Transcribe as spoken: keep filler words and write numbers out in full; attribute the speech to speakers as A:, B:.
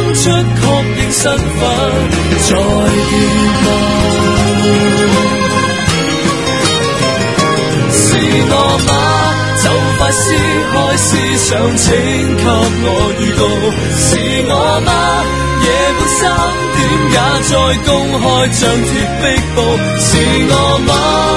A: 出確認身份，再見吧。是我嗎？就快撕開思想，請給我預告。是我嗎？夜半三點也在公開張貼壁報。是我嗎？